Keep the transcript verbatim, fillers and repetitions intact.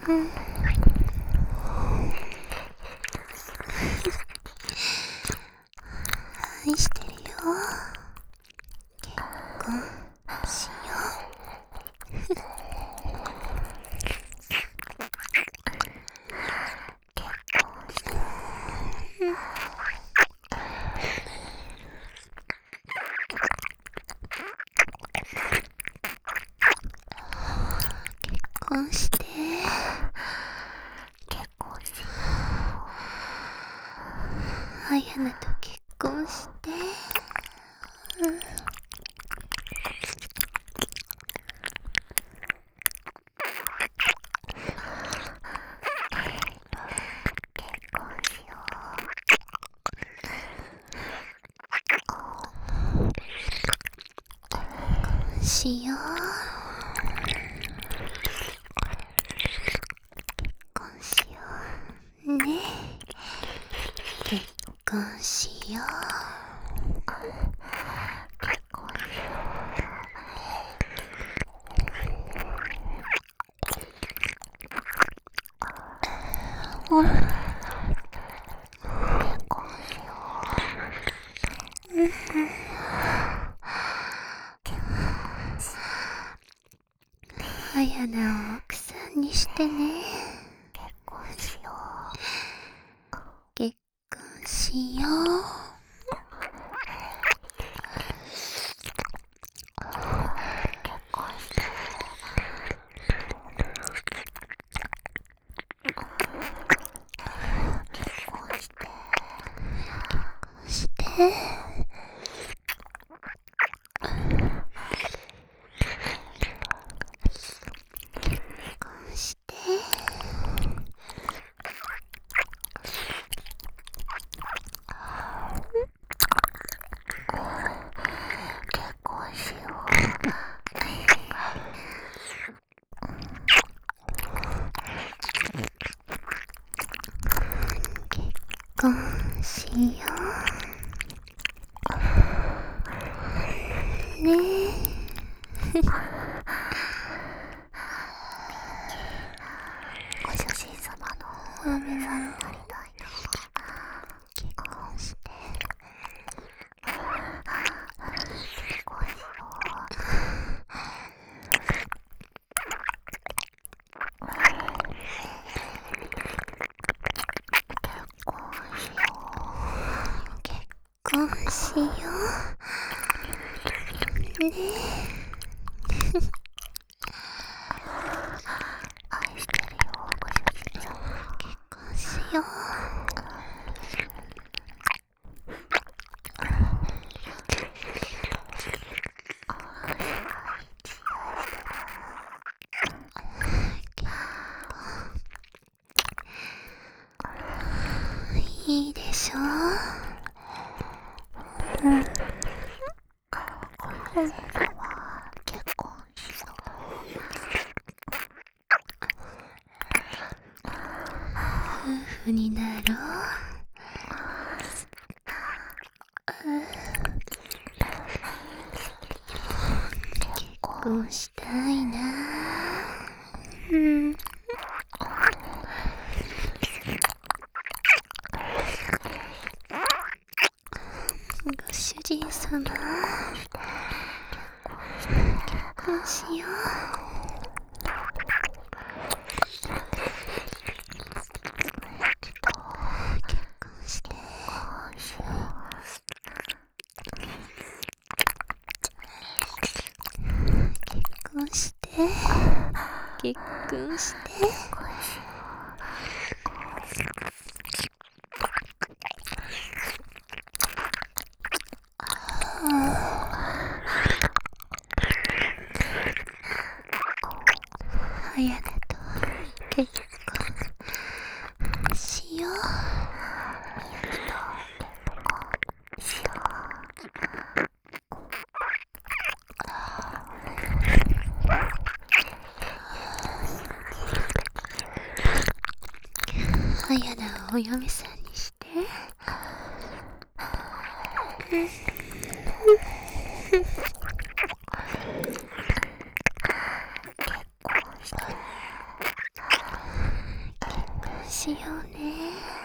うん、愛してるよ。結婚しよう。結婚して。結婚しよう。あやなと結婚して。うん、しよう。結婚しようね。結婚しよう。結婚しよう。うん、結婚しよう。うん、あやなを奥さんにしてね。結婚しよう。結婚しよう。結婚して。結婚して。して。結婚して。結婚しよう。結婚しようねえ。ご主人様のお嫁さんになりたいな。結婚して。結婚しよう。結婚しよう。結婚しようねえ。愛してるよ、ご主人様。結婚しよう。いいでしょう。うん。ご主人様、結婚しよう。夫婦になろう。結婚したいな。うん。ご主人様、結婚しよう。結婚して。結婚して。結婚して。あやなと結婚しよう。あやなをお嫁さんにして。 しようね。